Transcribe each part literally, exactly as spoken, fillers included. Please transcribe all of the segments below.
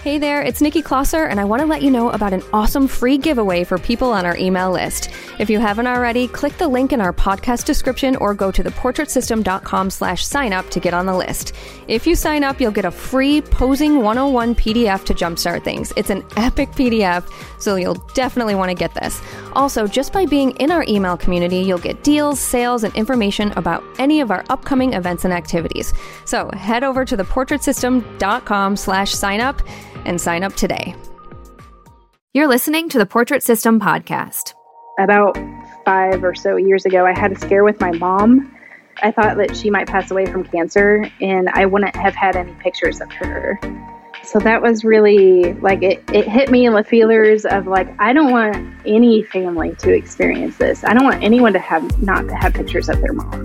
Hey there, it's Nikki Klosser, and I want to let you know about an awesome free giveaway for people on our email list. If you haven't already, click the link in our podcast description or go to theportraitsystem.com slash sign up to get on the list. If you sign up, you'll get a free Posing one oh one P D F to jumpstart things. It's an epic P D F, so you'll definitely want to get this. Also, just by being in our email community, you'll get deals, sales, and information about any of our upcoming events and activities. So head over to theportraitsystem.com slash sign up and sign up today. You're listening to the Portrait System podcast. About five or so years ago, I had a scare with my mom. I thought that she might pass away from cancer, and I wouldn't have had any pictures of her. So that was really, like, it, it hit me in the feelers of, like, I don't want any family to experience this. I don't want anyone to have, not to have pictures of their mom.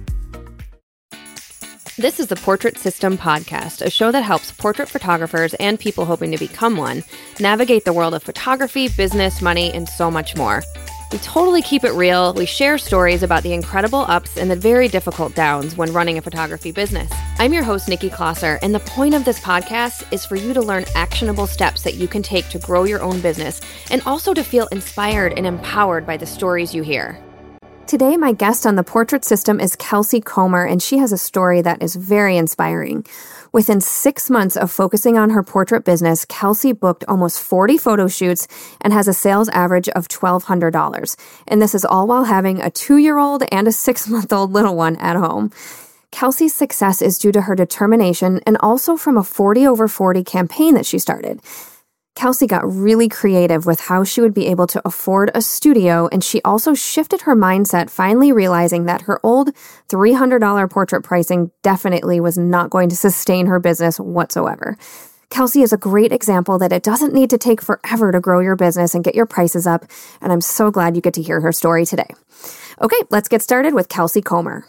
This is the Portrait System podcast, a show that helps portrait photographers and people hoping to become one navigate the world of photography, business, money, and so much more. We totally keep it real. We share stories about the incredible ups and the very difficult downs when running a photography business. I'm your host, Nikki Klosser, and the point of this podcast is for you to learn actionable steps that you can take to grow your own business and also to feel inspired and empowered by the stories you hear. Today, my guest on the Portrait System is Kelsey Comer, and she has a story that is very inspiring. Within six months of focusing on her portrait business, Kelsey booked almost forty photo shoots and has a sales average of twelve hundred dollars. And this is all while having a two-year-old and a six-month-old little one at home. Kelsey's success is due to her determination and also from a forty over forty campaign that she started. Kelsey got really creative with how she would be able to afford a studio, and she also shifted her mindset, finally realizing that her old three hundred dollars portrait pricing definitely was not going to sustain her business whatsoever. Kelsey is a great example that it doesn't need to take forever to grow your business and get your prices up, and I'm so glad you get to hear her story today. Okay, let's get started with Kelsey Comer.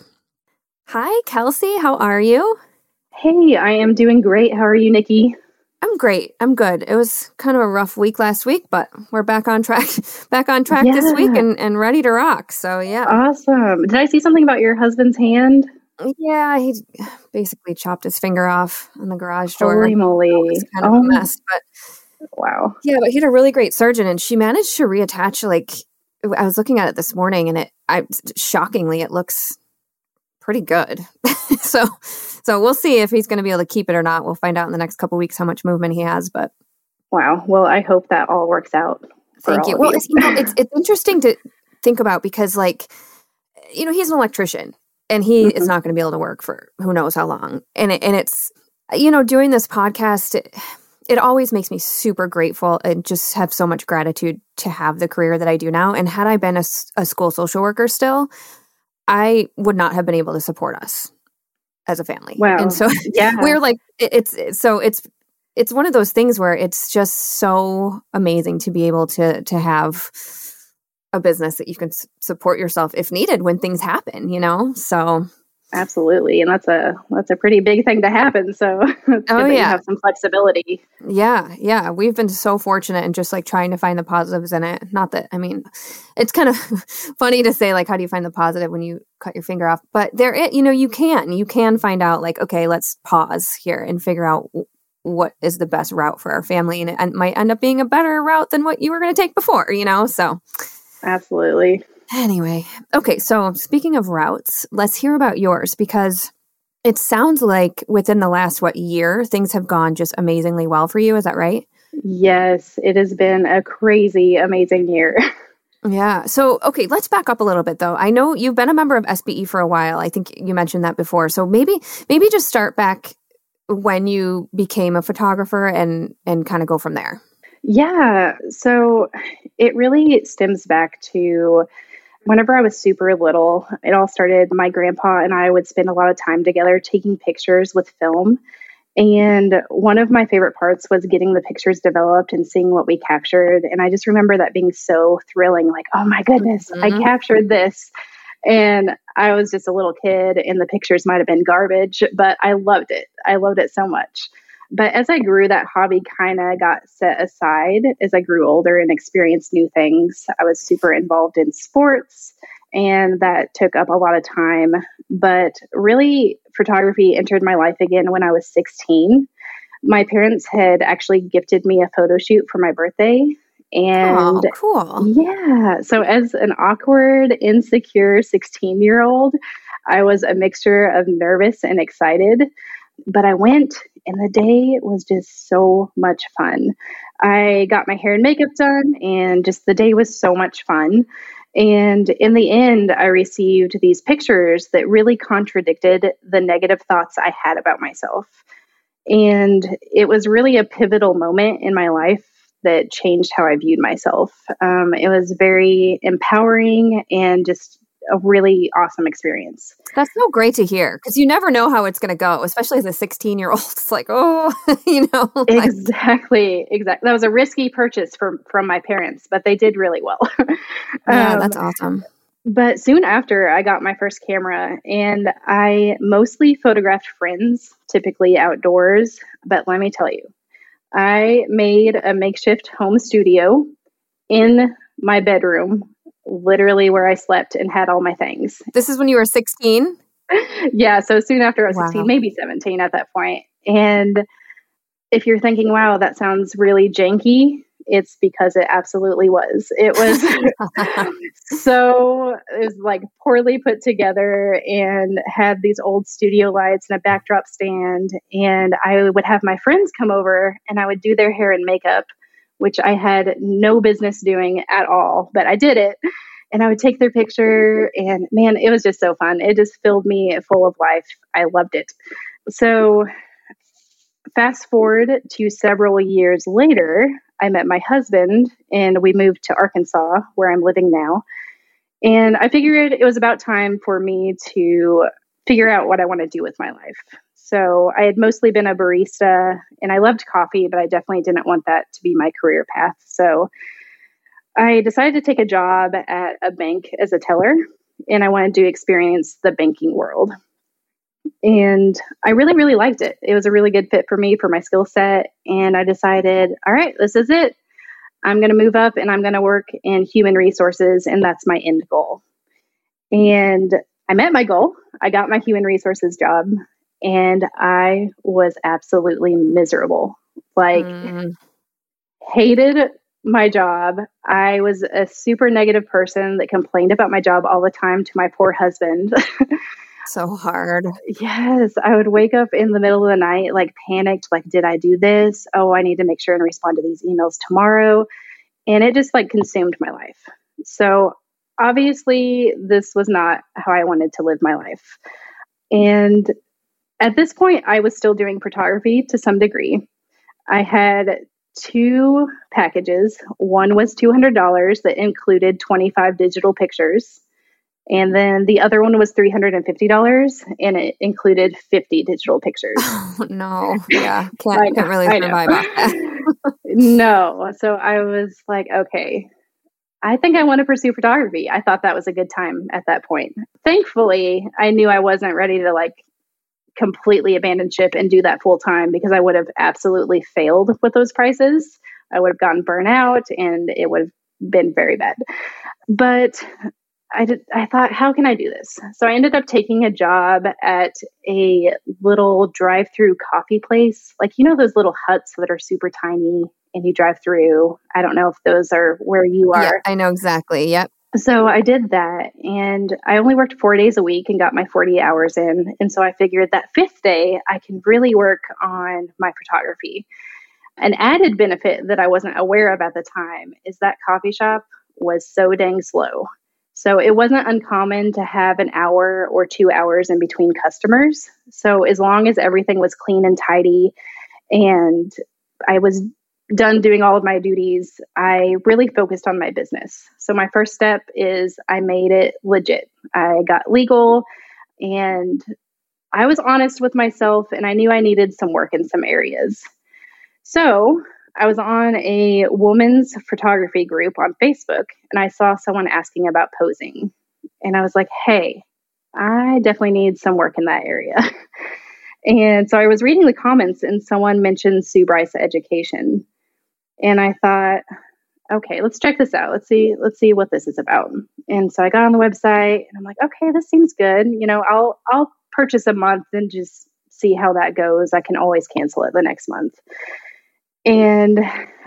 Hi, Kelsey. How are you? Hey, I am doing great. How are you, Nikki? I'm great. I'm good. It was kind of a rough week last week, but we're back on track, back on track yeah. this week and, and ready to rock. So yeah. Awesome. Did I see something about your husband's hand? Yeah, he basically chopped his finger off on the garage door. Holy moly. It was kind of oh. a mess, but wow. Yeah, but he had a really great surgeon, and she managed to reattach, like, I was looking at it this morning, and it, I shockingly, it looks pretty good. so, so we'll see if he's going to be able to keep it or not. We'll find out in the next couple of weeks how much movement he has. But wow, well, I hope that all works out. Thank you. Well, you. It's, you know, it's it's interesting to think about because, like, you know, he's an electrician, and he mm-hmm. is not going to be able to work for who knows how long. And it, and it's, you know, doing this podcast, it, it always makes me super grateful and just have so much gratitude to have the career that I do now. And had I been a, a school social worker still, I would not have been able to support us as a family. Wow. And so yeah. we're like, it, it's, so it's, it's one of those things where it's just so amazing to be able to, to have a business that you can s- support yourself if needed when things happen, you know? So absolutely. And that's a, that's a pretty big thing to happen. So it's good oh, that yeah. you have some flexibility. Yeah. Yeah. We've been so fortunate and just like trying to find the positives in it. Not that, I mean, it's kind of funny to say, like, how do you find the positive when you cut your finger off? But there, it, you know, you can, you can find out, like, okay, let's pause here and figure out w- what is the best route for our family. And it and might end up being a better route than what you were going to take before, you know? So absolutely. Anyway, okay, so speaking of routes, let's hear about yours, because it sounds like within the last, what, year, things have gone just amazingly well for you. Is that right? Yes, it has been a crazy, amazing year. Yeah. So, okay, let's back up a little bit, though. I know you've been a member of S B E for a while. I think you mentioned that before. So maybe maybe just start back when you became a photographer and, and kind of go from there. Yeah. So it really stems back to whenever I was super little. It all started, my grandpa and I would spend a lot of time together taking pictures with film. And one of my favorite parts was getting the pictures developed and seeing what we captured. And I just remember that being so thrilling, like, oh my goodness, mm-hmm. I captured this. And I was just a little kid and the pictures might have been garbage, but I loved it. I loved it so much. But as I grew, that hobby kind of got set aside as I grew older and experienced new things. I was super involved in sports, and that took up a lot of time. But really, photography entered my life again when I was sixteen. My parents had actually gifted me a photo shoot for my birthday. And oh, cool. Yeah. So as an awkward, insecure sixteen year old, I was a mixture of nervous and excited. But I went and the day was just so much fun. I got my hair and makeup done and just the day was so much fun. And in the end, I received these pictures that really contradicted the negative thoughts I had about myself. And it was really a pivotal moment in my life that changed how I viewed myself. Um, it was very empowering and just a really awesome experience. That's so great to hear because you never know how it's going to go, especially as a sixteen year old. It's like, oh, you know. Like... Exactly. Exactly. That was a risky purchase from, from my parents, but they did really well. Yeah, um, that's awesome. But soon after, I got my first camera and I mostly photographed friends, typically outdoors. But let me tell you, I made a makeshift home studio in my bedroom, literally where I slept and had all my things. This is when you were sixteen? Yeah, so soon after I was Wow. sixteen, maybe seventeen at that point. And if you're thinking, wow, that sounds really janky, it's because it absolutely was. It was so, it was like poorly put together and had these old studio lights and a backdrop stand. And I would have my friends come over and I would do their hair and makeup, which I had no business doing at all, but I did it. And I would take their picture and man, it was just so fun. It just filled me full of life. I loved it. So fast forward to several years later, I met my husband and we moved to Arkansas, where I'm living now. And I figured it was about time for me to figure out what I want to do with my life. So I had mostly been a barista and I loved coffee, but I definitely didn't want that to be my career path. So I decided to take a job at a bank as a teller and I wanted to experience the banking world. And I really, really liked it. It was a really good fit for me, for my skill set. And I decided, all right, this is it. I'm going to move up and I'm going to work in human resources. And that's my end goal. And I met my goal. I got my human resources job and I was absolutely miserable. Like, mm. hated my job. I was a super negative person that complained about my job all the time to my poor husband. So hard. Yes. I would wake up in the middle of the night, like panicked, like, did I do this? Oh, I need to make sure and respond to these emails tomorrow. And it just like consumed my life. So obviously this was not how I wanted to live my life. And at this point, I was still doing photography to some degree. I had two packages. One was two hundred dollars that included twenty-five digital pictures. And then the other one was three hundred fifty dollars and it included fifty digital pictures. Oh, no. Yeah. Can't, can't really survive off that. No. So I was like, okay, I think I want to pursue photography. I thought that was a good time at that point. Thankfully, I knew I wasn't ready to like completely abandon ship and do that full time because I would have absolutely failed with those prices. I would have gotten burnt out and it would have been very bad. But I did, I thought, how can I do this? So I ended up taking a job at a little drive-through coffee place. Like, you know, those little huts that are super tiny and you drive through. I don't know if those are where you are. Yeah, I know exactly. Yep. So I did that and I only worked four days a week and got my forty hours in. And so I figured that fifth day, I can really work on my photography. An added benefit that I wasn't aware of at the time is that coffee shop was so dang slow. So it wasn't uncommon to have an hour or two hours in between customers. So as long as everything was clean and tidy and I was done doing all of my duties, I really focused on my business. So my first step is I made it legit. I got legal and I was honest with myself and I knew I needed some work in some areas. So I was on a woman's photography group on Facebook and I saw someone asking about posing. And I was like, hey, I definitely need some work in that area. And so I was reading the comments and someone mentioned Sue Bryce Education. And I thought, okay, let's check this out. Let's see, let's see what this is about. And so I got on the website and I'm like, okay, this seems good. You know, I'll, I'll purchase a month and just see how that goes. I can always cancel it the next month. And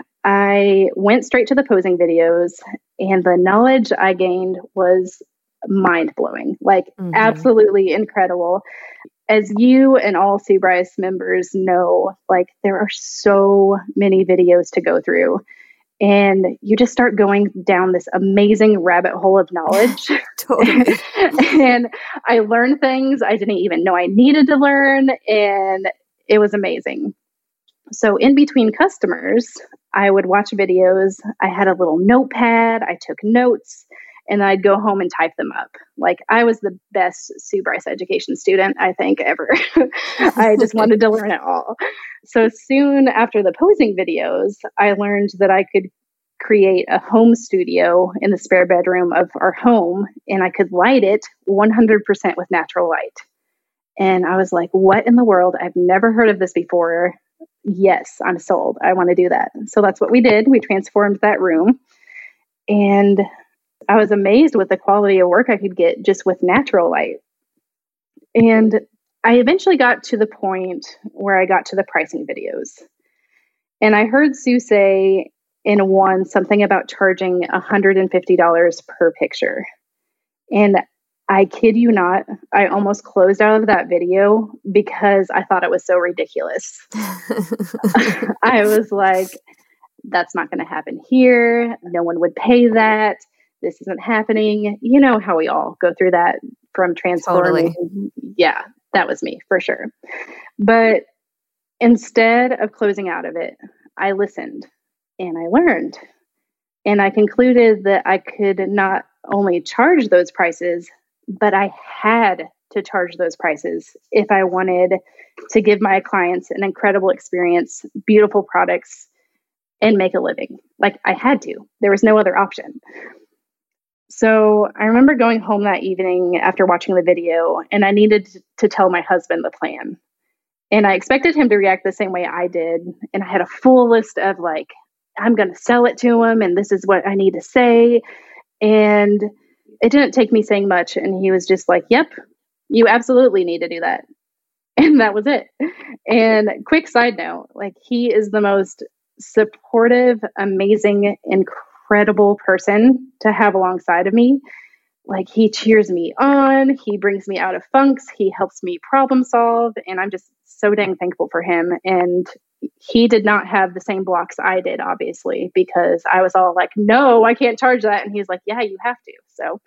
I went straight to the posing videos, and the knowledge I gained was mind blowing, like mm-hmm. absolutely incredible. As you and all Sue Bryce members know, like there are so many videos to go through, and you just start going down this amazing rabbit hole of knowledge. Totally. And I learned things I didn't even know I needed to learn, and it was amazing. So in between customers, I would watch videos. I had a little notepad. I took notes, and I'd go home and type them up. Like I was the best Sue Bryce education student, I think, ever. I just wanted to learn it all. So soon after the posing videos, I learned that I could create a home studio in the spare bedroom of our home, and I could light it one hundred percent with natural light. And I was like, what in the world? I've never heard of this before. Yes, I'm sold. I want to do that. So that's what we did. We transformed that room, and I was amazed with the quality of work I could get just with natural light. And I eventually got to the point where I got to the pricing videos. And I heard Sue say in one something about charging one hundred fifty dollars per picture. And I kid you not, I almost closed out of that video because I thought it was so ridiculous. I was like, that's not going to happen here. No one would pay that. This isn't happening. You know how we all go through that from transforming. Totally. Yeah, that was me for sure. But instead of closing out of it, I listened and I learned. And I concluded that I could not only charge those prices, but I had to charge those prices if I wanted to give my clients an incredible experience, beautiful products, and make a living. Like I had to. There was no other option. So I remember going home that evening after watching the video, and I needed to tell my husband the plan. And I expected him to react the same way I did. And I had a full list of like, I'm going to sell it to him, and this is what I need to say. And it didn't take me saying much. And he was just like, yep, you absolutely need to do that. And that was it. And quick side note, like he is the most supportive, amazing, incredible person to have alongside of me. Like he cheers me on, he brings me out of funks, he helps me problem solve. And I'm just so dang thankful for him. And he did not have the same blocks I did, obviously, because I was all like, no, I can't charge that. And he's like, yeah, you have to. So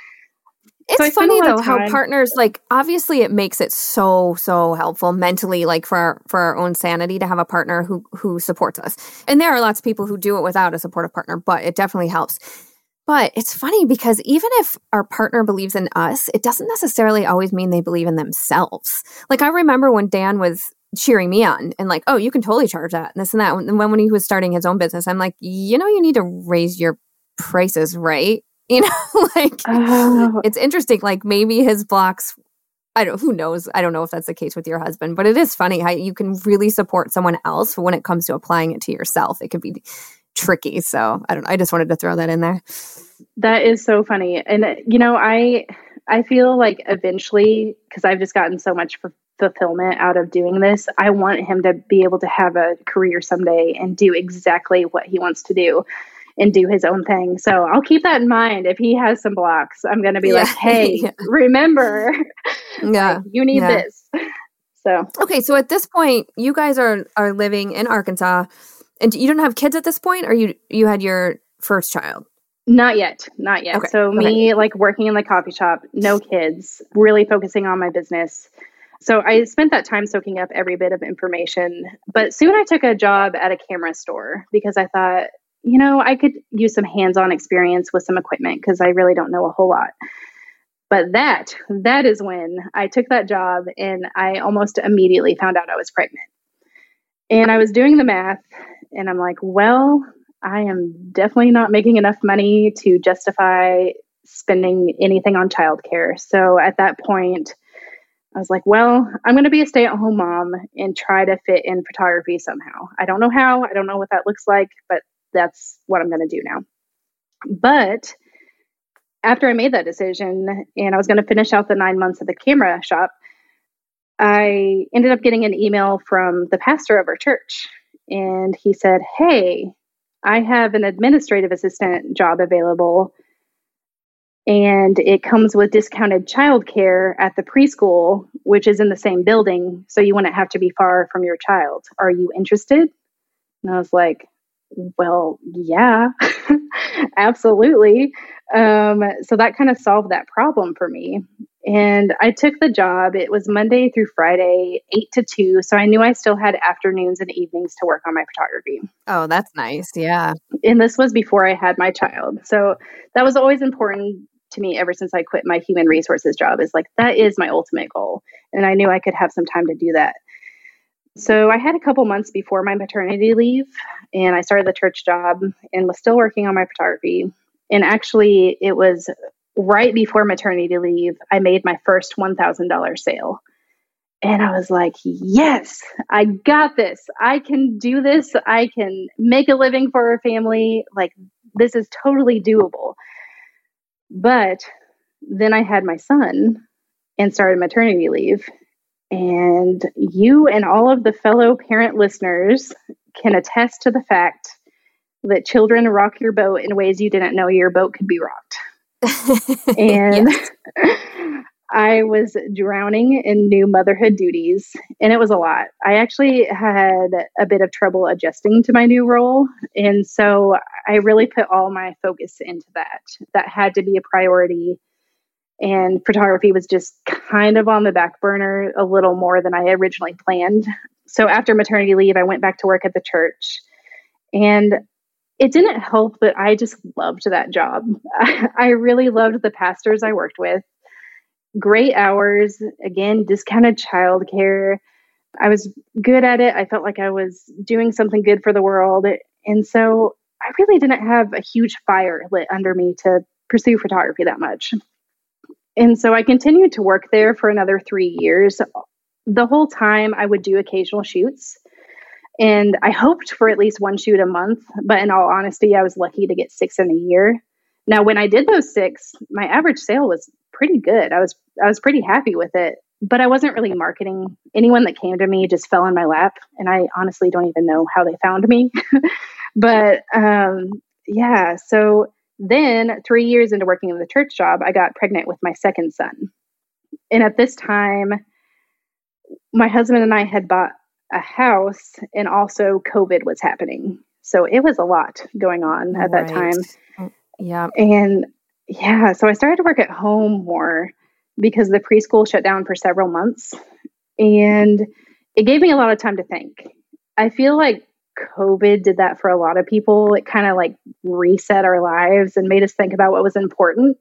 it's so funny though, how partners, like, obviously it makes it so, so helpful mentally, like for our, for our own sanity to have a partner who, who supports us. And there are lots of people who do it without a supportive partner, but it definitely helps. But it's funny because even if our partner believes in us, it doesn't necessarily always mean they believe in themselves. Like I remember when Dan was cheering me on and like, oh, you can totally charge that and this and that. And when, when he was starting his own business, I'm like, you know, you need to raise your prices, right? You know, like oh. It's interesting. Like maybe his blocks, I don't, who knows? I don't know if that's the case with your husband, but it is funny how you can really support someone else when it comes to applying it to yourself. It can be tricky. So I don't know. I just wanted to throw that in there. That is so funny. And, you know, I, I feel like eventually, because I've just gotten so much f- fulfillment out of doing this, I want him to be able to have a career someday and do exactly what he wants to do and do his own thing. So I'll keep that in mind. If he has some blocks, I'm going to be yeah. like, hey, yeah. remember, yeah, like, you need yeah. this. So, okay. So at this point, you guys are, are living in Arkansas and you don't have kids at this point, or you, you had your first child? Not yet. Not yet. Okay. So me, okay. like working in the coffee shop, no kids, really focusing on my business. So I spent that time soaking up every bit of information. But soon I took a job at a camera store because I thought, you know, I could use some hands-on experience with some equipment because I really don't know a whole lot. But that, that is when I took that job and I almost immediately found out I was pregnant. And I was doing the math and I'm like, well, I am definitely not making enough money to justify spending anything on childcare. So at that point, I was like, well, I'm going to be a stay-at-home mom and try to fit in photography somehow. I don't know how, I don't know what that looks like, but that's what I'm going to do now. But after I made that decision and I was going to finish out the nine months at the camera shop, I ended up getting an email from the pastor of our church, and he said, "Hey, I have an administrative assistant job available, and it comes with discounted childcare at the preschool, which is in the same building, so you wouldn't have to be far from your child. Are you interested?" And I was like, well, yeah, absolutely. Um, so that kind of solved that problem for me. And I took the job. It was Monday through Friday, eight to two. So I knew I still had afternoons and evenings to work on my photography. Oh, that's nice. Yeah. And this was before I had my child. So that was always important to me ever since I quit my human resources job, is like, that is my ultimate goal. And I knew I could have some time to do that. So I had a couple months before my maternity leave, and I started the church job and was still working on my photography. And actually, it was right before maternity leave, I made my first one thousand dollars sale. And I was like, yes, I got this. I can do this. I can make a living for a family. Like, this is totally doable. But then I had my son and started maternity leave. And you and all of the fellow parent listeners can attest to the fact that children rock your boat in ways you didn't know your boat could be rocked. And I was drowning in new motherhood duties, and it was a lot. I actually had a bit of trouble adjusting to my new role. And so I really put all my focus into that. That had to be a priority. And photography was just kind of on the back burner a little more than I originally planned. So after maternity leave, I went back to work at the church. And it didn't help that I just loved that job. I really loved the pastors I worked with. Great hours, again, discounted childcare. I was good at it. I felt like I was doing something good for the world. And so I really didn't have a huge fire lit under me to pursue photography that much. And so I continued to work there for another three years. The whole time I would do occasional shoots, and I hoped for at least one shoot a month. But in all honesty, I was lucky to get six in a year. Now, when I did those six, my average sale was pretty good. I was I was pretty happy with it, but I wasn't really marketing. Anyone that came to me just fell in my lap, and I honestly don't even know how they found me. But um, yeah, so then three years into working in the church job, I got pregnant with my second son. And at this time, my husband and I had bought a house, and also COVID was happening. So it was a lot going on at Right. that time. Yeah. And yeah, so I started to work at home more because the preschool shut down for several months. And it gave me a lot of time to think. I feel like COVID did that for a lot of people. It kind of like reset our lives and made us think about what was important.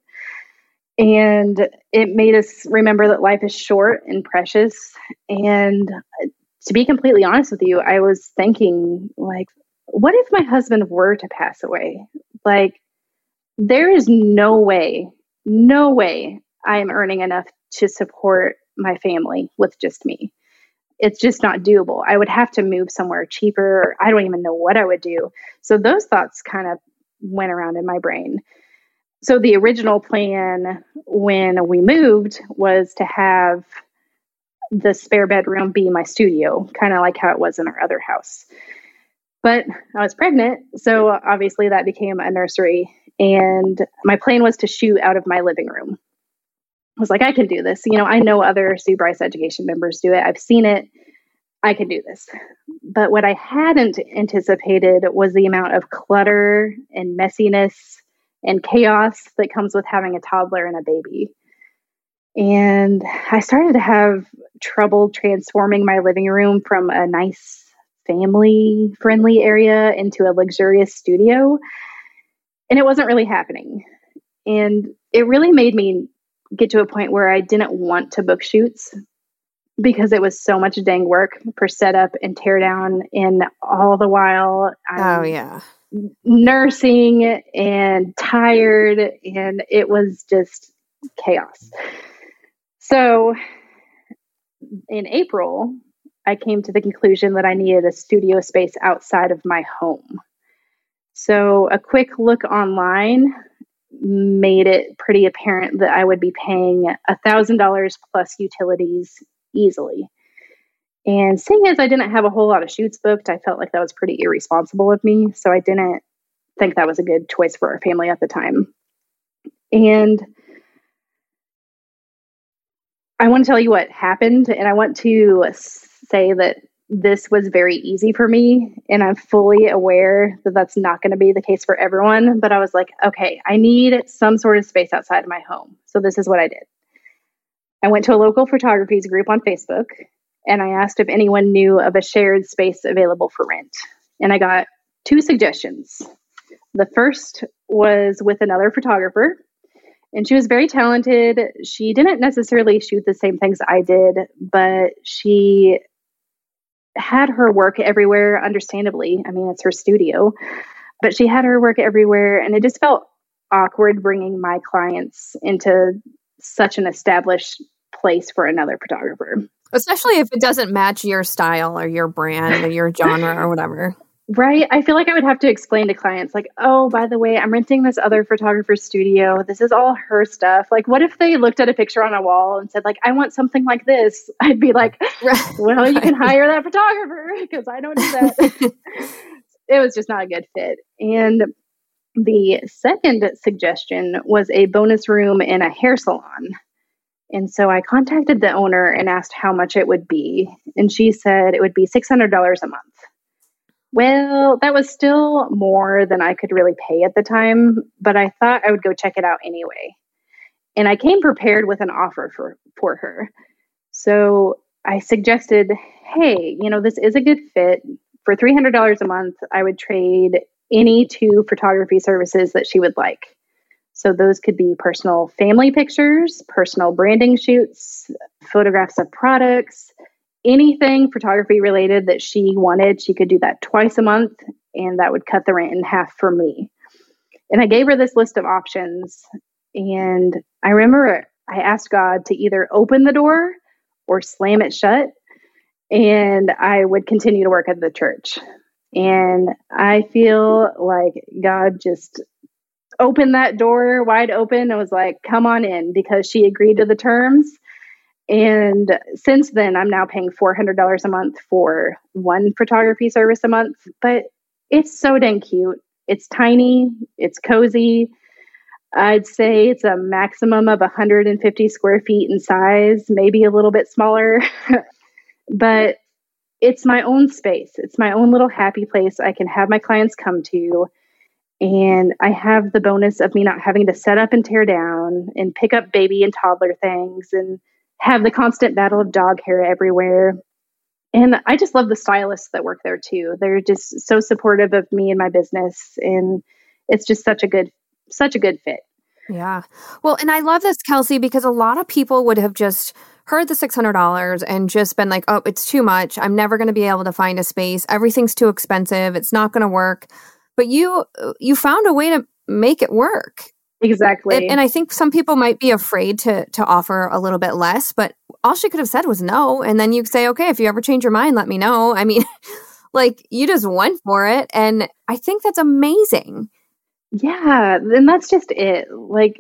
And it made us remember that life is short and precious. And to be completely honest with you, I was thinking, like, what if my husband were to pass away? Like, there is no way, no way I am earning enough to support my family with just me. It's just not doable. I would have to move somewhere cheaper. Or I don't even know what I would do. So those thoughts kind of went around in my brain. So the original plan when we moved was to have the spare bedroom be my studio, kind of like how it was in our other house. But I was pregnant, so obviously that became a nursery. And my plan was to shoot out of my living room. I was like, I can do this. You know, I know other Sue Bryce Education members do it. I've seen it. I can do this. But what I hadn't anticipated was the amount of clutter and messiness and chaos that comes with having a toddler and a baby. And I started to have trouble transforming my living room from a nice family-friendly area into a luxurious studio. And it wasn't really happening. And it really made me get to a point where I didn't want to book shoots because it was so much dang work for setup and tear down. And all the while I'm Oh, yeah. nursing and tired, and it was just chaos. So in April, I came to the conclusion that I needed a studio space outside of my home. So a quick look online made it pretty apparent that I would be paying one thousand dollars plus utilities easily. And seeing as I didn't have a whole lot of shoots booked, I felt like that was pretty irresponsible of me. So I didn't think that was a good choice for our family at the time. And I want to tell you what happened, and I want to say that this was very easy for me, and I'm fully aware that that's not going to be the case for everyone, but I was like, okay, I need some sort of space outside of my home. So this is what I did. I went to a local photography group on Facebook, and I asked if anyone knew of a shared space available for rent. And I got two suggestions. The first was with another photographer, and she was very talented. She didn't necessarily shoot the same things I did, but she had her work everywhere, understandably. I mean, it's her studio, but she had her work everywhere, and it just felt awkward bringing my clients into such an established place for another photographer. Especially if it doesn't match your style or your brand or your genre or whatever. Right. I feel like I would have to explain to clients like, oh, by the way, I'm renting this other photographer's studio. This is all her stuff. Like, what if they looked at a picture on a wall and said, like, I want something like this? I'd be like, well, you can hire that photographer because I don't do that. It was just not a good fit. And the second suggestion was a bonus room in a hair salon. And so I contacted the owner and asked how much it would be. And she said it would be six hundred dollars a month. Well, that was still more than I could really pay at the time, but I thought I would go check it out anyway. And I came prepared with an offer for, for her. So I suggested, hey, you know, this is a good fit. For three hundred dollars a month, I would trade any two photography services that she would like. So those could be personal family pictures, personal branding shoots, photographs of products, anything photography related that she wanted. She could do that twice a month, and that would cut the rent in half for me. And I gave her this list of options. And I remember I asked God to either open the door or slam it shut, and I would continue to work at the church. And I feel like God just opened that door wide open and was like, come on in, because she agreed to the terms. And since then, I'm now paying four hundred dollars a month for one photography service a month. But it's so dang cute. It's tiny. It's cozy. I'd say it's a maximum of one hundred fifty square feet in size, maybe a little bit smaller. But it's my own space. It's my own little happy place I can have my clients come to. And I have the bonus of me not having to set up and tear down and pick up baby and toddler things and have the constant battle of dog hair everywhere. And I just love the stylists that work there too. They're just so supportive of me and my business. And it's just such a good, such a good fit. Yeah. Well, and I love this, Kelsey, because a lot of people would have just heard the six hundred dollars and just been like, oh, it's too much. I'm never going to be able to find a space. Everything's too expensive. It's not going to work. But you, you found a way to make it work. Exactly. And, and I think some people might be afraid to to offer a little bit less, but all she could have said was no. And then you could say, okay, if you ever change your mind, let me know. I mean, like, you just went for it. And I think that's amazing. Yeah. And that's just it. Like,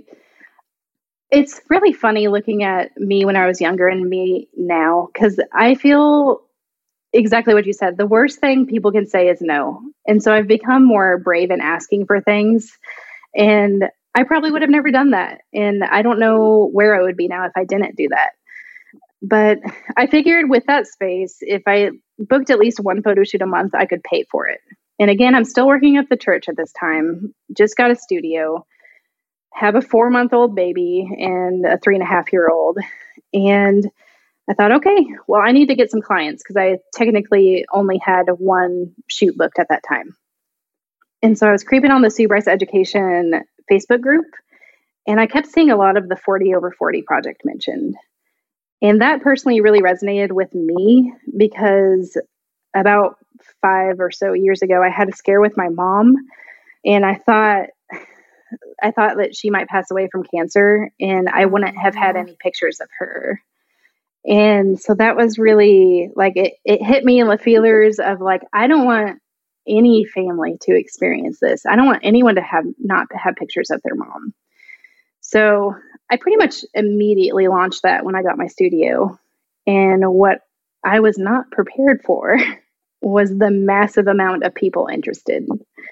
it's really funny looking at me when I was younger and me now, because I feel exactly what you said. The worst thing people can say is no. And so I've become more brave in asking for things. And I probably would have never done that. And I don't know where I would be now if I didn't do that. But I figured with that space, if I booked at least one photo shoot a month, I could pay for it. And again, I'm still working at the church at this time. Just got a studio, have a four month old baby and a three and a half year old. And I thought, okay, well, I need to get some clients because I technically only had one shoot booked at that time. And so I was creeping on the Sue Bryce Education Facebook group, and I kept seeing a lot of the forty over forty project mentioned. And that personally really resonated with me because about five or so years ago, I had a scare with my mom, and I thought, I thought that she might pass away from cancer, and I wouldn't have had any pictures of her. And so that was really like, it, it hit me in the feelers of like, I don't want any family to experience this. I don't want anyone to have not have pictures of their mom. So I pretty much immediately launched that when I got my studio. And what I was not prepared for was the massive amount of people interested.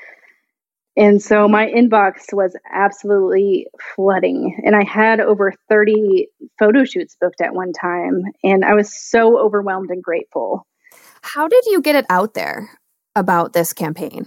And so my inbox was absolutely flooding. And I had over thirty photo shoots booked at one time. And I was so overwhelmed and grateful. How did you get it out there about this campaign?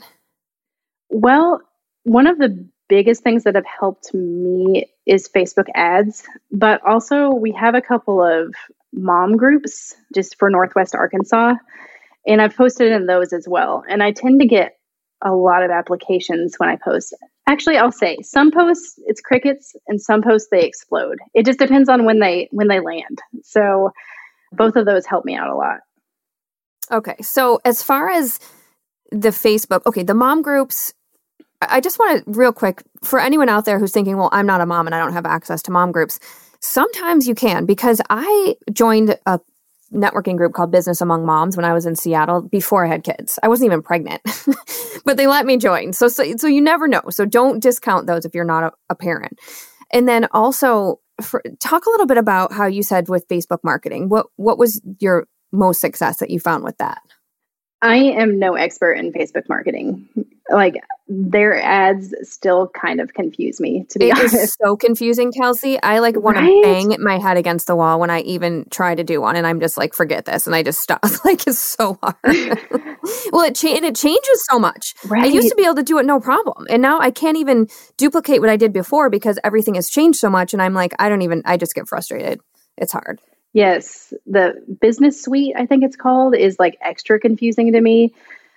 Well, one of the biggest things that have helped me is Facebook ads. But also, we have a couple of mom groups just for Northwest Arkansas. And I've posted in those as well. And I tend to get a lot of applications when I post. Actually, I'll say some posts it's crickets and some posts they explode. It just depends on when they when they land. So both of those help me out a lot. Okay. So as far as the Facebook, okay, the mom groups, I just want to real quick for anyone out there who's thinking, well, I'm not a mom and I don't have access to mom groups. Sometimes you can, because I joined a networking group called Business Among Moms when I was in Seattle before I had kids. I wasn't even pregnant, but they let me join. So, so, so you never know. So don't discount those if you're not a, a parent. And then also for, talk a little bit about how you said with Facebook marketing, what, what was your most success that you found with that? I am no expert in Facebook marketing. Like their ads still kind of confuse me, to be it honest. It is so confusing, Kelsey. I like want right? to bang my head against the wall when I even try to do one, and I'm just like, forget this, and I just stop. Like it's so hard. Well, it cha- it changes so much. Right. I used to be able to do it no problem, and now I can't even duplicate what I did before because everything has changed so much, and I'm like, I don't even. I just get frustrated. It's hard. Yes, the business suite, I think it's called, is like extra confusing to me.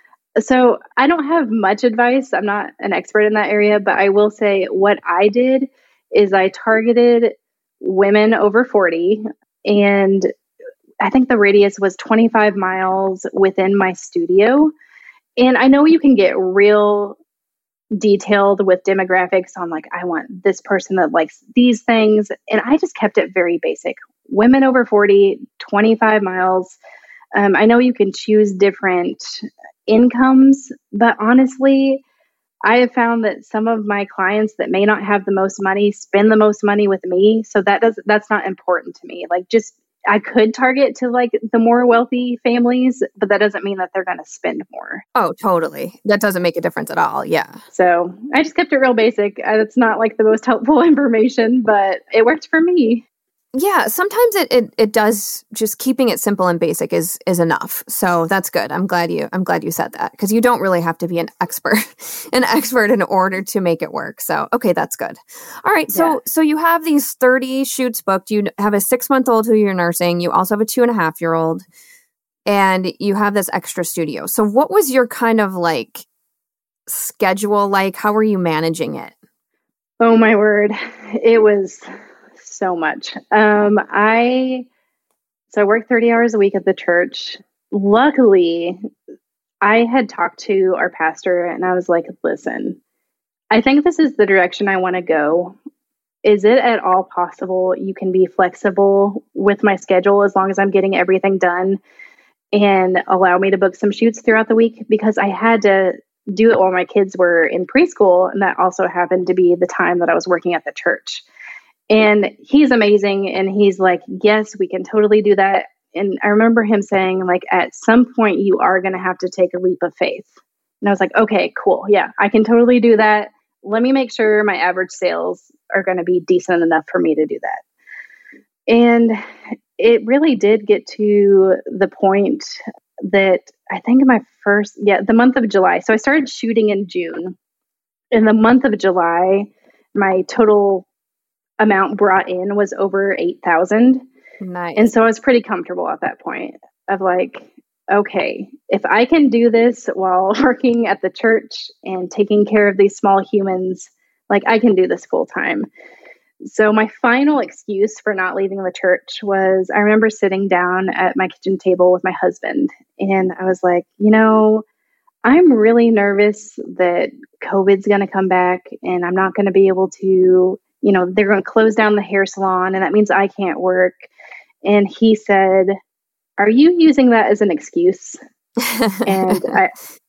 So I don't have much advice. I'm not an expert in that area, but I will say what I did is I targeted women over forty, and I think the radius was twenty-five miles within my studio. And I know you can get real detailed with demographics on like, I want this person that likes these things. And I just kept it very basic. Women over forty, twenty-five miles. Um, I know you can choose different incomes, but honestly, I have found that some of my clients that may not have the most money spend the most money with me. So that does that's not important to me. Like just I could target to like the more wealthy families, but that doesn't mean that they're going to spend more. Oh, totally. That doesn't make a difference at all. Yeah. So I just kept it real basic. It's not like the most helpful information, but it worked for me. Yeah, sometimes it, it it does. Just keeping it simple and basic is is enough. So that's good. I'm glad you I'm glad you said that, because you don't really have to be an expert, an expert in order to make it work. So okay, that's good. All right, so Yeah. so you have these thirty shoots booked. You have a six month old who you're nursing. You also have a two and a half year old, and you have this extra studio. So what was your kind of like schedule like? How were you managing it? Oh my word, it was so much. Um, I so I work thirty hours a week at the church. Luckily, I had talked to our pastor and I was like, listen, I think this is the direction I want to go. Is it at all possible you can be flexible with my schedule as long as I'm getting everything done and allow me to book some shoots throughout the week? Because I had to do it while my kids were in preschool, and that also happened to be the time that I was working at the church. And he's amazing. And he's like, yes, we can totally do that. And I remember him saying, like, at some point, you are going to have to take a leap of faith. And I was like, okay, cool. Yeah, I can totally do that. Let me make sure my average sales are going to be decent enough for me to do that. And it really did get to the point that I think my first, yeah, the month of July. So I started shooting in June. In the month of July, my total amount brought in was over eight thousand. Nice. And so I was pretty comfortable at that point of like, okay, if I can do this while working at the church and taking care of these small humans, like I can do this full time. So my final excuse for not leaving the church was I remember sitting down at my kitchen table with my husband, and I was like, you know, I'm really nervous that COVID's going to come back and I'm not going to be able to, you know, they're going to close down the hair salon and that means I can't work. And he said, are you using that as an excuse? And I,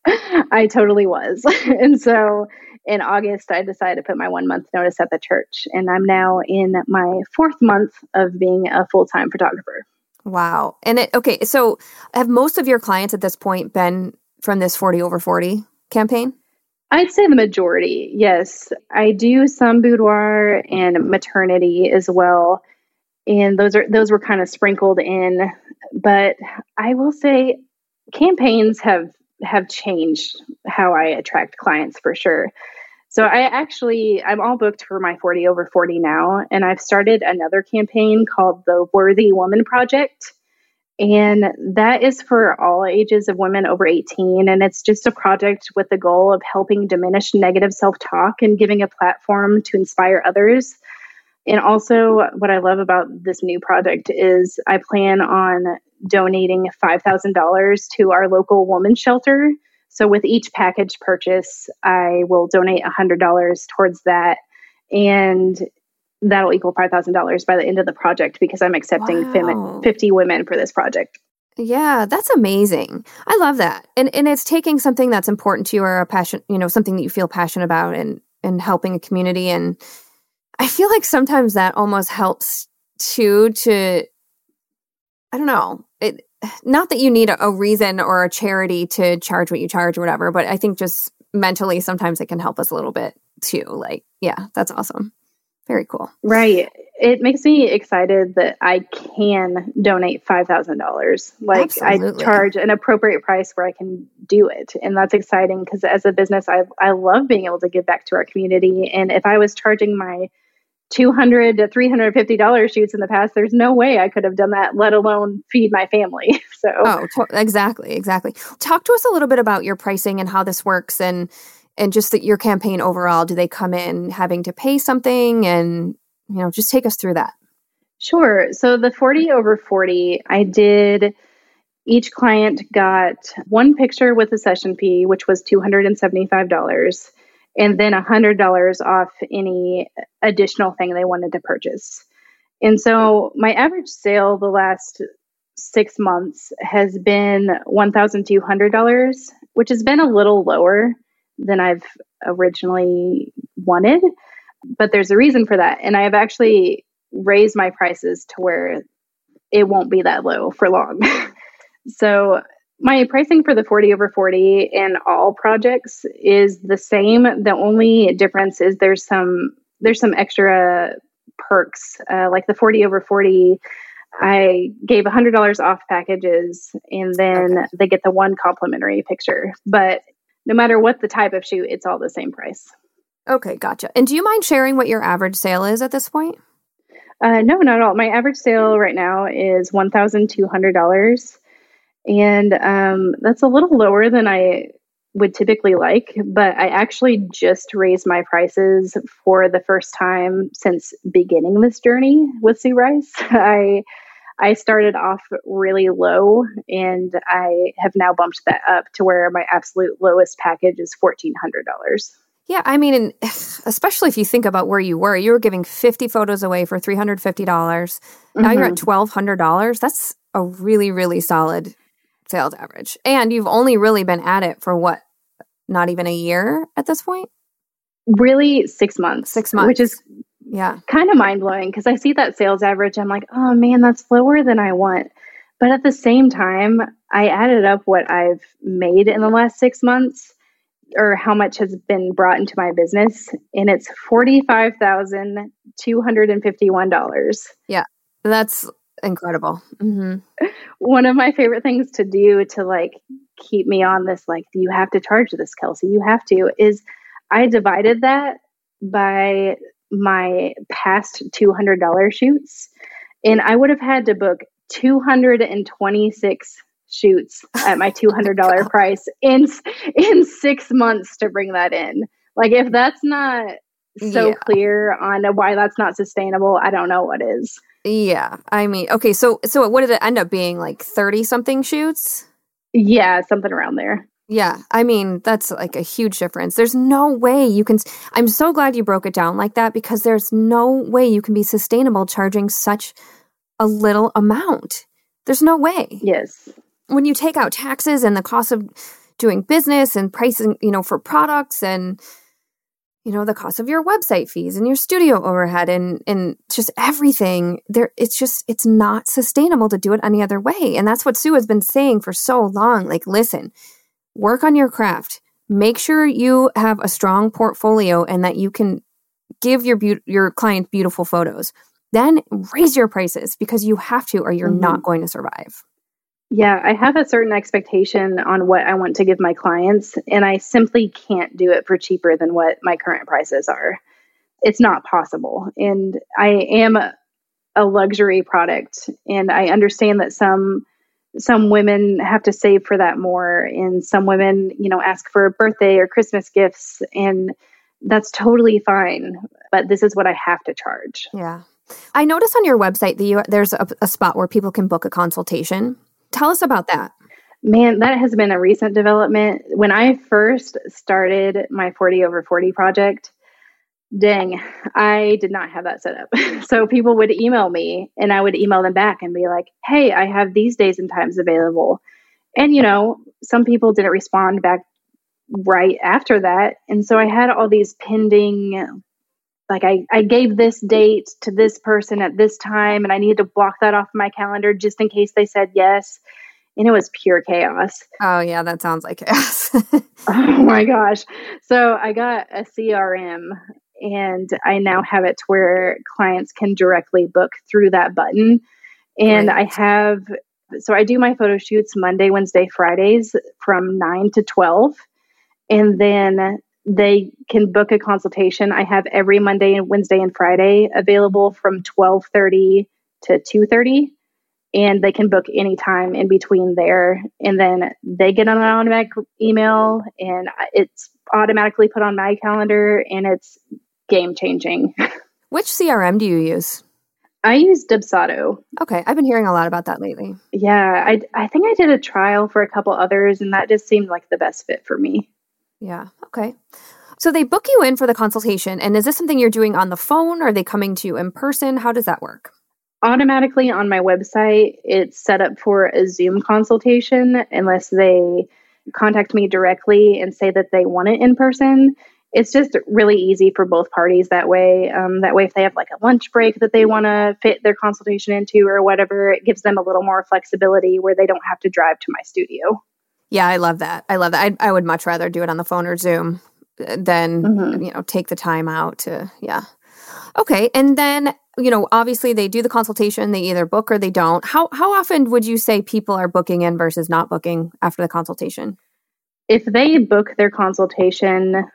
I totally was. And so in August, I decided to put my one month notice at the church, and I'm now in my fourth month of being a full-time photographer. Wow. And it, okay, so have most of your clients at this point been from this forty over forty campaign? I'd say the majority, yes. I do some boudoir and maternity as well. And those are those were kind of sprinkled in. But I will say campaigns have have changed how I attract clients for sure. So I actually, I'm all booked for my forty over forty now. And I've started another campaign called the Worthy Woman Project. And that is for all ages of women over eighteen. And it's just a project with the goal of helping diminish negative self-talk and giving a platform to inspire others. And also what I love about this new project is I plan on donating five thousand dollars to our local women's shelter. So with each package purchase, I will donate one hundred dollars towards that. And that'll equal five thousand dollars by the end of the project because I'm accepting Wow. fifty women for this project. Yeah, that's amazing. I love that. And and it's taking something that's important to you or a passion, you know, something that you feel passionate about and and helping a community. And I feel like sometimes that almost helps too to, I don't know, it, not that you need a, a reason or a charity to charge what you charge or whatever, but I think just mentally sometimes it can help us a little bit too. Like, yeah, that's awesome. Very cool. Right. It makes me excited that I can donate five thousand dollars. Like Absolutely. I charge an appropriate price where I can do it. And that's exciting because as a business, I, I love being able to give back to our community. And if I was charging my two hundred dollars to three hundred fifty dollars shoots in the past, there's no way I could have done that, let alone feed my family. So, oh, to- exactly. Exactly. Talk to us a little bit about your pricing and how this works and And just that your campaign overall, do they come in having to pay something? And, you know, just take us through that. Sure. So the forty over forty, I did, each client got one picture with a session fee, which was two hundred seventy-five dollars, and then one hundred dollars off any additional thing they wanted to purchase. And so my average sale the last six months has been one thousand two hundred dollars, which has been a little lower than I've originally wanted, but there's a reason for that. And I have actually raised my prices to where it won't be that low for long. So my pricing for the forty over forty and all projects is the same. The only difference is there's some, there's some extra perks, uh, like the forty over forty, I gave one hundred dollars off packages and then okay. they get the one complimentary picture, but no matter what the type of shoot, it's all the same price. Okay, gotcha. And do you mind sharing what your average sale is at this point? Uh, no, not at all. My average sale right now is one thousand two hundred dollars. And um, that's a little lower than I would typically like, but I actually just raised my prices for the first time since beginning this journey with Sue Rice. I I started off really low and I have now bumped that up to where my absolute lowest package is fourteen hundred dollars. Yeah, I mean, and especially if you think about where you were, you were giving fifty photos away for three hundred fifty dollars. Now mm-hmm. you're at twelve hundred dollars. That's a really, really solid sales average. And you've only really been at it for what, not even a year at this point? Really six months. Six months. Which is yeah, kind of mind-blowing because I see that sales average. I'm like, oh man, that's lower than I want. But at the same time, I added up what I've made in the last six months or how much has been brought into my business. And it's forty-five thousand two hundred fifty-one dollars. Yeah, that's incredible. Mm-hmm. One of my favorite things to do to like keep me on this, like, you have to charge this, Kelsey, you have to, is I divided that by my past two hundred dollars shoots. And I would have had to book two hundred twenty-six shoots at my two hundred dollars oh my price in, in six months to bring that in. Like, if that's not so yeah. clear on why that's not sustainable, I don't know what is. Yeah. I mean, okay. So, so what did it end up being, like thirty something shoots? Yeah. Something around there. Yeah. I mean, that's like a huge difference. There's no way you can, I'm so glad you broke it down like that because there's no way you can be sustainable charging such a little amount. There's no way. Yes. When you take out taxes and the cost of doing business and pricing, you know, for products and you know, the cost of your website fees and your studio overhead and and just everything. There, it's just, it's not sustainable to do it any other way. And that's what Sue has been saying for so long. Like, listen, work on your craft. Make sure you have a strong portfolio and that you can give your be- your client beautiful photos. Then raise your prices because you have to, or you're mm-hmm. not going to survive. Yeah, I have a certain expectation on what I want to give my clients, and I simply can't do it for cheaper than what my current prices are. It's not possible. And I am a, a luxury product, and I understand that some some women have to save for that more, and some women, you know, ask for birthday or Christmas gifts, and that's totally fine. But this is what I have to charge. Yeah. I noticed on your website that you, there's a, a spot where people can book a consultation. Tell us about that. Man, that has been a recent development. When I first started my forty over forty project, dang, I did not have that set up. So people would email me and I would email them back and be like, hey, I have these days and times available. And, you know, some people didn't respond back right after that. And so I had all these pending, like I, I gave this date to this person at this time, and I needed to block that off my calendar just in case they said yes. And it was pure chaos. Oh, yeah, that sounds like chaos. Oh, my gosh. So I got a C R M, and I now have it to where clients can directly book through that button. And Great. I have, so I do my photo shoots Monday, Wednesday, Fridays from nine to twelve. And then they can book a consultation. I have every Monday and Wednesday and Friday available from twelve thirty to two thirty. And they can book anytime in between there. And then they get an automatic email and it's automatically put on my calendar, and it's game changing. Which C R M do you use? I use Dubsado. Okay. I've been hearing a lot about that lately. Yeah. I, I think I did a trial for a couple others, and that just seemed like the best fit for me. Yeah. Okay. So they book you in for the consultation. And is this something you're doing on the phone? Or are they coming to you in person? How does that work? Automatically on my website, it's set up for a Zoom consultation unless they contact me directly and say that they want it in person. It's just really easy for both parties that way. Um, that way, if they have like a lunch break that they want to fit their consultation into or whatever, it gives them a little more flexibility where they don't have to drive to my studio. Yeah, I love that. I love that. I, I would much rather do it on the phone or Zoom than, mm-hmm. you know, take the time out to, yeah. Okay. And then, you know, obviously they do the consultation, they either book or they don't. How how often would you say people are booking in versus not booking after the consultation? If they book their consultation, uh,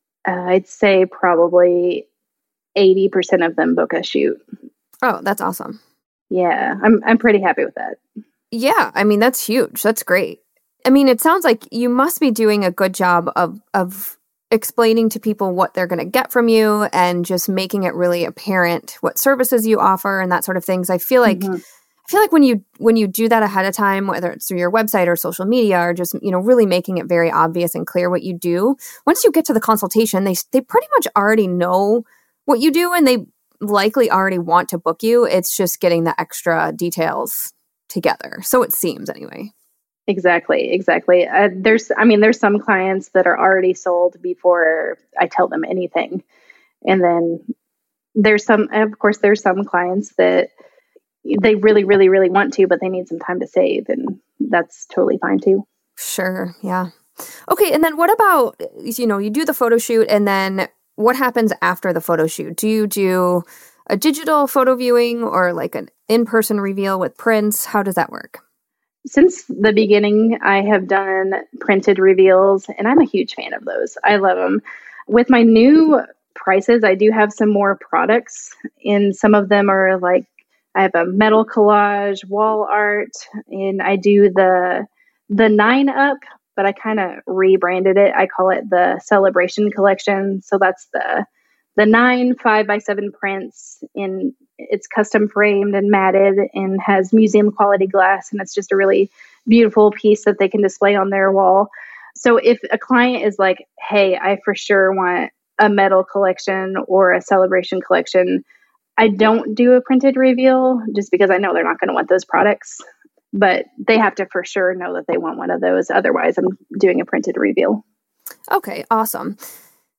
I'd say probably eighty percent of them book a shoot. Oh, that's awesome. Yeah, I'm I'm pretty happy with that. Yeah, I mean, that's huge. That's great. I mean, it sounds like you must be doing a good job of of explaining to people what they're going to get from you and just making it really apparent what services you offer and that sort of things. I feel like mm-hmm. I feel like when you when you do that ahead of time, whether it's through your website or social media or just, you know, really making it very obvious and clear what you do, once you get to the consultation, they they pretty much already know what you do and they likely already want to book you. It's just getting the extra details together. So it seems anyway. Exactly, exactly. Uh, there's, I mean, there's some clients that are already sold before I tell them anything. And then there's some, of course, there's some clients that they really, really, really want to, but they need some time to save. And that's totally fine too. Sure. Yeah. Okay. And then what about, you know, you do the photo shoot and then what happens after the photo shoot? Do you do a digital photo viewing or like an in-person reveal with prints? How does that work? Since the beginning, I have done printed reveals, and I'm a huge fan of those. I love them. With my new prices, I do have some more products, and some of them are like, I have a metal collage, wall art, and I do the the nine up, but I kind of rebranded it. I call it the Celebration Collection. So that's the the nine five by seven prints in it's custom framed and matted and has museum quality glass. And it's just a really beautiful piece that they can display on their wall. So if a client is like, hey, I for sure want a metal collection or a celebration collection, I don't do a printed reveal just because I know they're not going to want those products, but they have to for sure know that they want one of those. Otherwise I'm doing a printed reveal. Okay, awesome.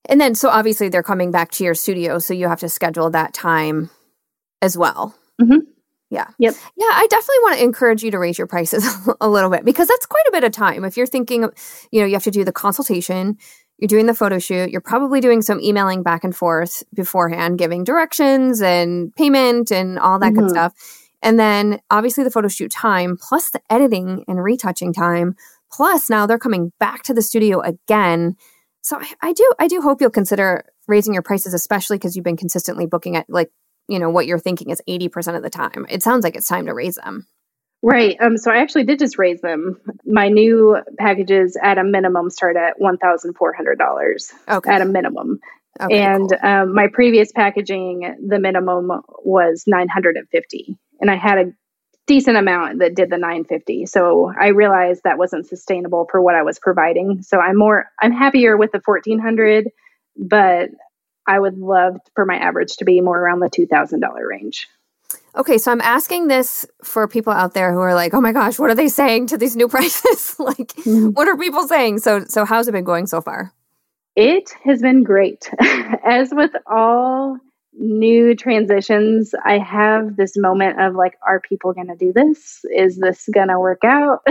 And then, so obviously they're coming back to your studio, so you have to schedule that time as well. Mm-hmm. Yeah. Yep. Yeah, I definitely want to encourage you to raise your prices a little bit, because that's quite a bit of time. If you're thinking, you know, you have to do the consultation, you're doing the photo shoot, you're probably doing some emailing back and forth beforehand, giving directions and payment and all that mm-hmm. good stuff. And then obviously the photo shoot time, plus the editing and retouching time, plus now they're coming back to the studio again. So I, I do, I do hope you'll consider raising your prices, especially because you've been consistently booking at, like, you know, what you're thinking is eighty percent of the time. It sounds like it's time to raise them. Right. Um. So I actually did just raise them. My new packages at a minimum start at one thousand four hundred dollars okay. at a minimum. Okay, and cool. um, my previous packaging, the minimum was nine hundred fifty dollars. And I had a decent amount that did the nine hundred fifty dollars. So I realized that wasn't sustainable for what I was providing. So I'm more, I'm happier with the fourteen hundred dollars, but I would love for my average to be more around the two thousand dollars range. Okay, so I'm asking this for people out there who are like, oh my gosh, what are they saying to these new prices? Like, mm-hmm. what are people saying? So, so how's it been going so far? It has been great. As with all new transitions, I have this moment of like, are people going to do this? Is this going to work out?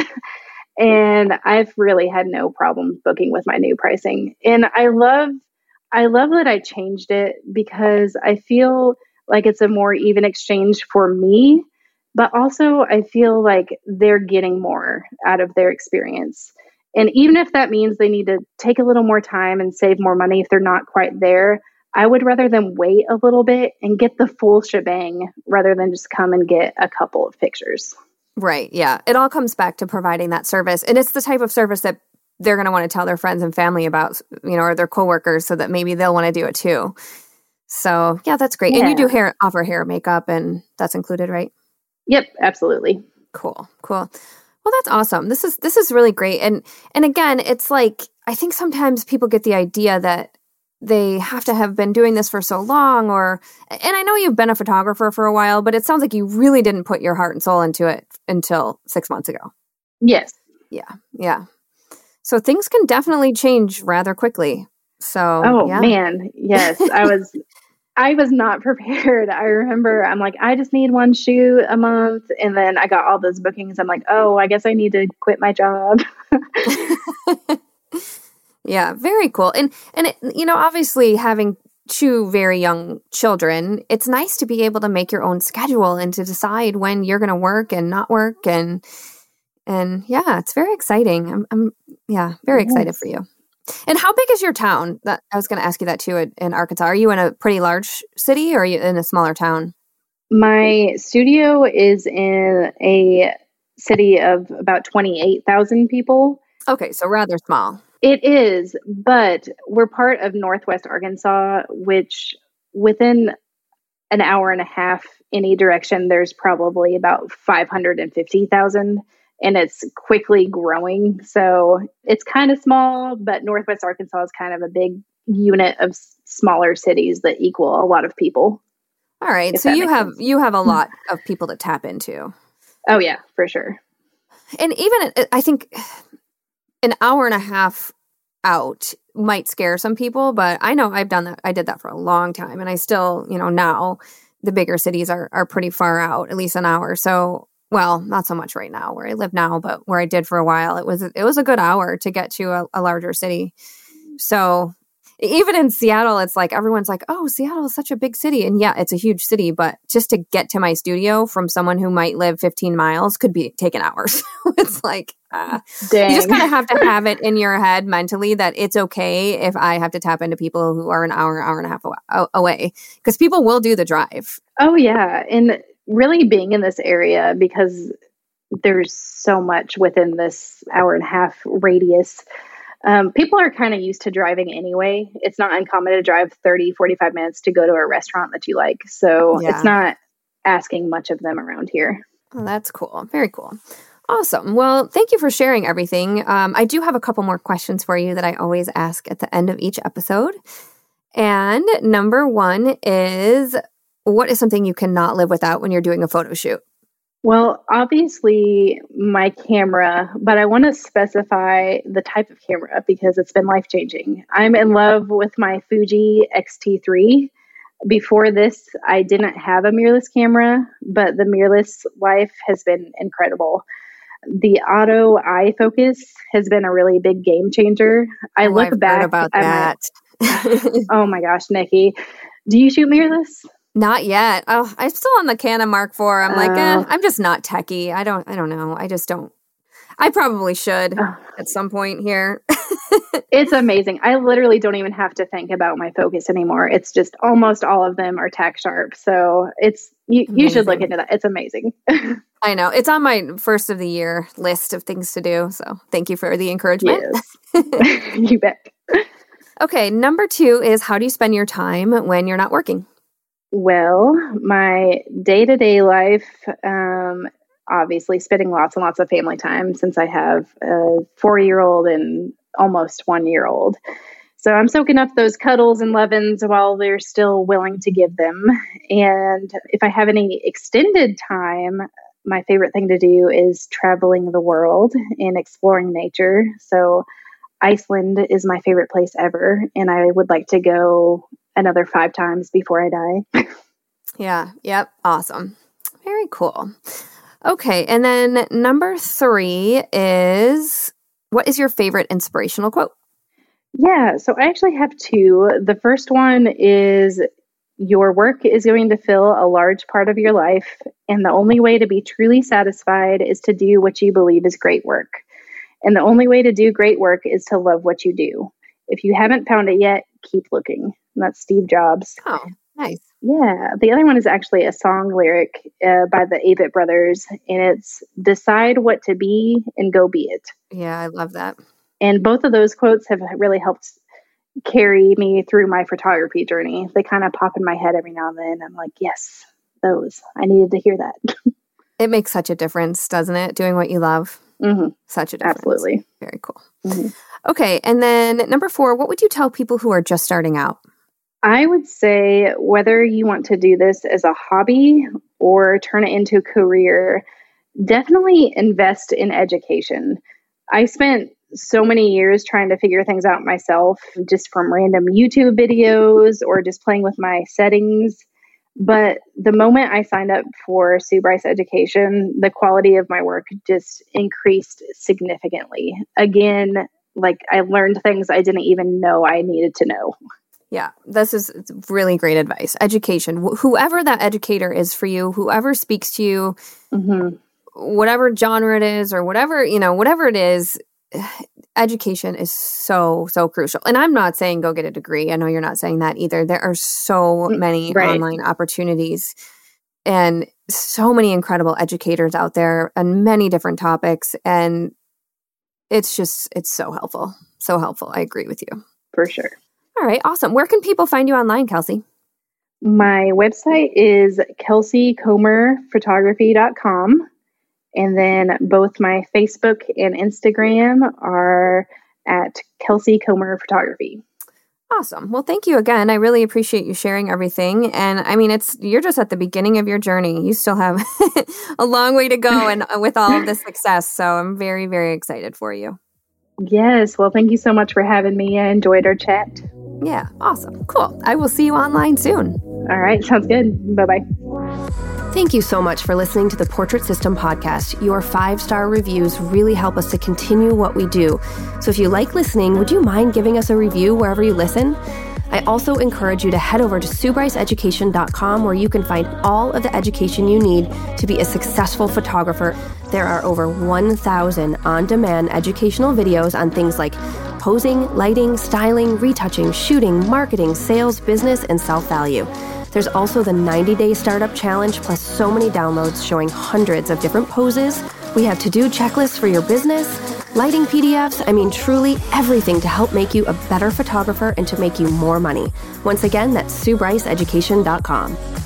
And I've really had no problem booking with my new pricing. And I love I love that I changed it, because I feel like it's a more even exchange for me, but also I feel like they're getting more out of their experience. And even if that means they need to take a little more time and save more money if they're not quite there, I would rather them wait a little bit and get the full shebang rather than just come and get a couple of pictures. Right. Yeah. It all comes back to providing that service. And it's the type of service that they're going to want to tell their friends and family about, you know, or their coworkers, so that maybe they'll want to do it too. So yeah, that's great. Yeah. And you do hair, offer hair, makeup, and that's included, right? Yep, absolutely. Cool. Cool. Well, that's awesome. This is, this is really great. And, and again, it's like, I think sometimes people get the idea that they have to have been doing this for so long, or, and I know you've been a photographer for a while, but it sounds like you really didn't put your heart and soul into it until six months ago. Yes. Yeah. Yeah. So things can definitely change rather quickly. So, oh yeah. man, yes, I was, I was not prepared. I remember I'm like, I just need one shoot a month. And then I got all those bookings. I'm like, oh, I guess I need to quit my job. Yeah, very cool. And, and it, you know, obviously having two very young children, it's nice to be able to make your own schedule and to decide when you're going to work and not work. And, and yeah, it's very exciting. I'm, I'm yeah, very yes. excited for you. And how big is your town? That I was going to ask you that too, in, in Arkansas. Are you in a pretty large city, or are you in a smaller town? My studio is in a city of about twenty-eight thousand people. Okay, so rather small. It is, but we're part of Northwest Arkansas, which within an hour and a half any direction, there's probably about five hundred fifty thousand, and it's quickly growing. So it's kind of small, but Northwest Arkansas is kind of a big unit of s- smaller cities that equal a lot of people. All right. So you have, sense. you have a lot of people to tap into. Oh yeah, for sure. And even, I think an hour and a half out might scare some people, but I know I've done that. I did that for a long time, and I still, you know, now the bigger cities are, are pretty far out, at least an hour. So, well, not so much right now where I live now, but where I did for a while, it was, it was a good hour to get to a, a larger city. So even in Seattle, it's like, everyone's like, oh, Seattle is such a big city. And yeah, it's a huge city, but just to get to my studio from someone who might live fifteen miles could be taking hours. It's like, uh, you just kind of have to have it in your head mentally that it's okay if I have to tap into people who are an hour, hour and a half away, because people will do the drive. Oh yeah. And really being in this area, because there's so much within this hour and a half radius. Um, people are kind of used to driving anyway. It's not uncommon to drive thirty, forty-five minutes to go to a restaurant that you like. So yeah. It's not asking much of them around here. Oh, that's cool. Very cool. Awesome. Well, thank you for sharing everything. Um, I do have a couple more questions for you that I always ask at the end of each episode. And number one is, what is something you cannot live without when you're doing a photo shoot? Well, obviously my camera, but I want to specify the type of camera because it's been life-changing. I'm in love with my Fuji X T three. Before this, I didn't have a mirrorless camera, but the mirrorless life has been incredible. The auto eye focus has been a really big game changer. I oh, look I've back heard about at that. my, oh my gosh, Nikki, do you shoot mirrorless? Not yet. Oh, I'm still on the Canon Mark four. I'm uh, like, eh, I'm just not techie. I don't, I don't know. I just don't. I probably should uh, at some point here. It's amazing. I literally don't even have to think about my focus anymore. It's just almost all of them are tack sharp. So it's, you, you should look into that. It's amazing. I know. It's on my first of the year list of things to do. So thank you for the encouragement. Yes. You bet. Okay. Number two is, how do you spend your time when you're not working? Well, my day-to-day life, um, obviously spending lots and lots of family time since I have a four-year-old and almost one-year-old. So I'm soaking up those cuddles and lovins while they're still willing to give them. And if I have any extended time, my favorite thing to do is traveling the world and exploring nature. So Iceland is my favorite place ever, and I would like to go another five times before I die. Yeah. Yep. Awesome. Very cool. Okay. And then number three is, what is your favorite inspirational quote? Yeah. So I actually have two. The first one is, your work is going to fill a large part of your life, and the only way to be truly satisfied is to do what you believe is great work. And the only way to do great work is to love what you do. If you haven't found it yet, keep looking. And that's Steve Jobs. Oh, nice. Yeah. The other one is actually a song lyric uh, by the eight-Bit Brothers, and it's, decide what to be and go be it. Yeah, I love that. And both of those quotes have really helped carry me through my photography journey. They kind of pop in my head every now and then. I'm like, yes, those. I needed to hear that. It makes such a difference, doesn't it? Doing what you love. Mm-hmm. Such a difference. Absolutely. Very cool. Mm-hmm. Okay. And then number four, what would you tell people who are just starting out? I would say whether you want to do this as a hobby or turn it into a career, definitely invest in education. I spent so many years trying to figure things out myself, just from random YouTube videos or just playing with my settings. But the moment I signed up for Sue Bryce Education, the quality of my work just increased significantly. Again, like I learned things I didn't even know I needed to know. Yeah, this is really great advice. Education, Wh- whoever that educator is for you, whoever speaks to you, mm-hmm. whatever genre it is or whatever, you know, whatever it is, education is so, so crucial. And I'm not saying go get a degree. I know you're not saying that either. There are so many right. online opportunities and so many incredible educators out there on many different topics. And it's just, it's so helpful. So helpful. I agree with you. For sure. All right. Awesome. Where can people find you online, Kelsey? My website is kelsey comer photography dot com. And then both my Facebook and Instagram are at Kelsey Comer Photography. Awesome. Well, thank you again. I really appreciate you sharing everything. And I mean, it's you're just at the beginning of your journey. You still have a long way to go and with all of this success. So I'm very, very excited for you. Yes. Well, thank you so much for having me. I enjoyed our chat. Yeah. Awesome. Cool. I will see you online soon. All right. Sounds good. Bye-bye. Thank you so much for listening to the Portrait System podcast. Your five-star reviews really help us to continue what we do. So if you like listening, would you mind giving us a review wherever you listen? I also encourage you to head over to sue bryce education dot com where you can find all of the education you need to be a successful photographer. There are over one thousand on-demand educational videos on things like posing, lighting, styling, retouching, shooting, marketing, sales, business, and self-value. There's also the ninety-day startup challenge, plus so many downloads showing hundreds of different poses. We have to-do checklists for your business, lighting P D Fs, I mean, truly everything to help make you a better photographer and to make you more money. Once again, that's sue bryce education dot com.